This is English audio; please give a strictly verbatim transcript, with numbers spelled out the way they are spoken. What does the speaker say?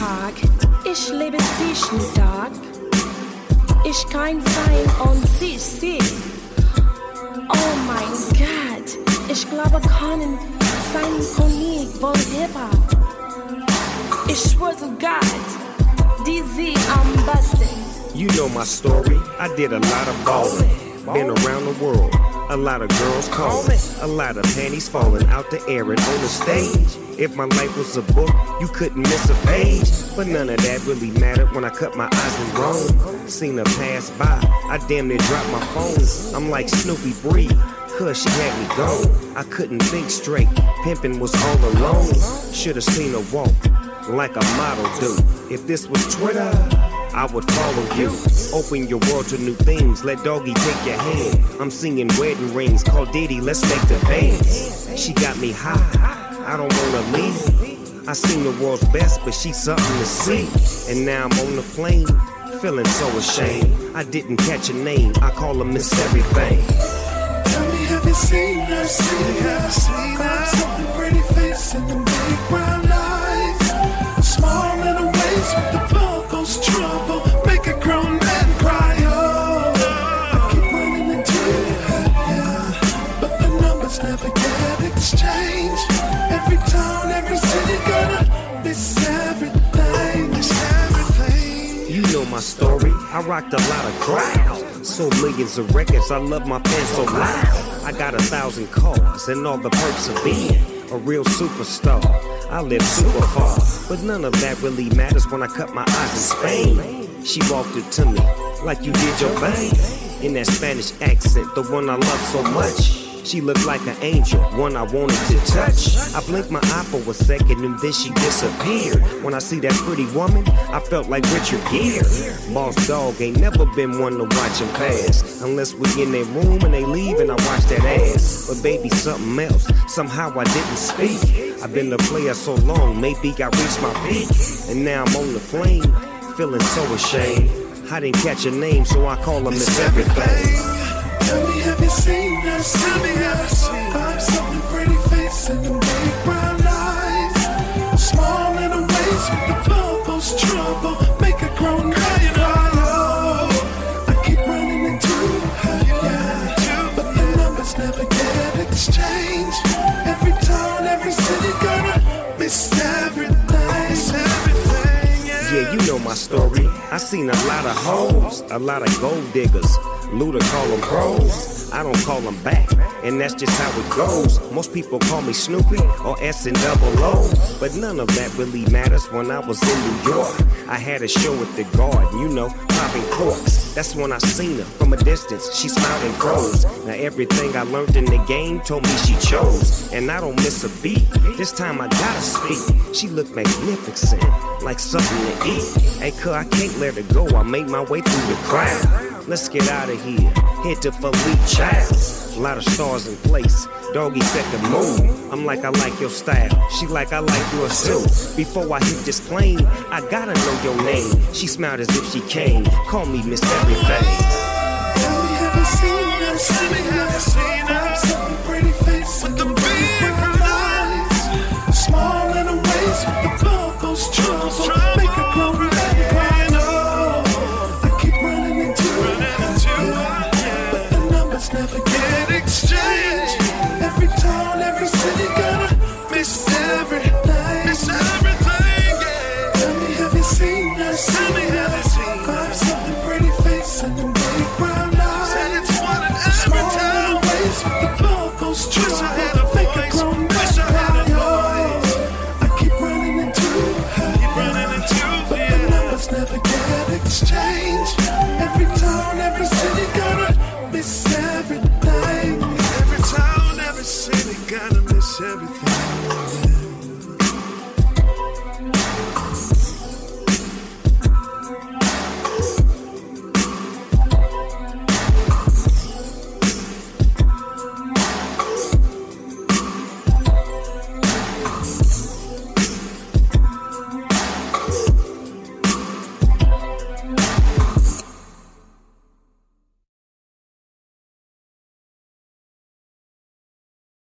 Tag, ich lebe sich nicht Tag. Ich kein Fein und sie ist sie. Oh mein Gott, ich glaube keinen sein Konig von Hip-Hop. Ich schwör zu Gott, die sie am besten. You know my story, I did a lot of ballin'. Been around the world, a lot of girls callin'. A lot of panties falling out the air and on the stage. If my life was a book, you couldn't miss a page. But none of that really mattered when I cut my eyes and roamed. Seen her pass by, I damn near dropped my phone. I'm like Snoopy Bree, cause she had me gone. I couldn't think straight, pimpin' was all alone. Should've seen her walk like a model do. If this was Twitter, I would follow you. Open your world to new things, let Doggy take your hand. I'm singing wedding rings, call Diddy, let's make the bands. She got me high, I don't wanna leave. I seen the world's best, but she's something to see. And now I'm on the plane, feeling so ashamed. I didn't catch a name, I call her Miss Everything. Tell me, have you seen her? Seen her? Seen her? Something pretty face and the big brown eyes. Small little waist with the vocals trouble. Make a grown man cry. Oh, I keep running into her, yeah. But the numbers never get exchanged. Every town, every city gonna miss everything. Miss everything. You know my story, I rocked a lot of crowds. Sold millions of records, I love my fans so loud. I got a thousand cars and all the perks of being a real superstar. I live super far, but none of that really matters when I cut my eyes in Spain. She walked it to me like you did your thing. In that Spanish accent, the one I love so much. She looked like an angel, one I wanted to touch. I blinked my eye for a second and then she disappeared. When I see that pretty woman, I felt like Richard Gere. Boss Dog ain't never been one to watch him pass. Unless we in their room and they leave and I watch that ass. But baby, something else, somehow I didn't speak. I've been a player so long, maybe I reached my peak. And now I'm on the plane, feeling so ashamed. I didn't catch a name, so I call her Miss Everything. Tell me, have you seen her? Tell me, have you seen her? Five something pretty face and the big brown eyes. Small little waist with the bubbles trouble. Make a grown man cry. Oh, I keep running into her, yeah. But the numbers never get exchanged. Every town, every city gonna miss everything. Miss everything, yeah. Yeah, you know my story. I seen a lot of hoes, a lot of gold diggers. Luda call them pros, I don't call them back, and that's just how it goes. Most people call me Snoopy or S and double O, but none of that really matters when I was in New York. I had a show at the Garden, you know, popping corks. That's when I seen her from a distance, she smiled and froze. Now everything I learned in the game told me she chose, and I don't miss a beat, this time I gotta speak. She looked magnificent, like something to eat. Hey, cuz I can't let her go, I made my way through the crowd. Let's get out of here, head to Philippe Childs. A lot of stars in place, Doggy set the mood. I'm like, I like your style, she like, I like yours too. Before I hit this plane, I gotta know your name. She smiled as if she came, call me Miss Everything. Tell me, have you seen her? Tell me, have you seen her? Something pretty face with the big brown eyes. Small little waist with the bubbles trouble. Make a grown man cry. Never get exchanged. Every town, every city gonna miss everything. Miss everything, yeah. Tell me, have you seen her? Tell me, have you seen her? Five something pretty face and the big brown eyes. Said it's one in every town. Small waist with the bubbles trouble.